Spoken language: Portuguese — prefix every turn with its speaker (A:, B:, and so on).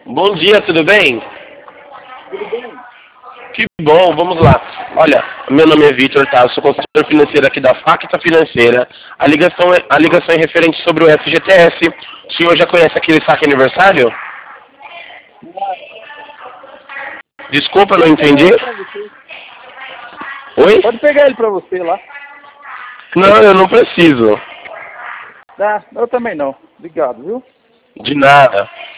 A: Bom dia, tudo bem?
B: Tudo bem?
A: Que bom, vamos lá. Olha, meu nome é Vitor, tá? Eu sou consultor financeiro aqui da Facta Financeira. A ligação é referente sobre o FGTS. O senhor já conhece aquele saque aniversário? Desculpa, não entendi. Oi?
B: Pode pegar ele pra você lá.
A: Não, eu não preciso.
B: Tá, eu também não. Obrigado, viu?
A: De nada.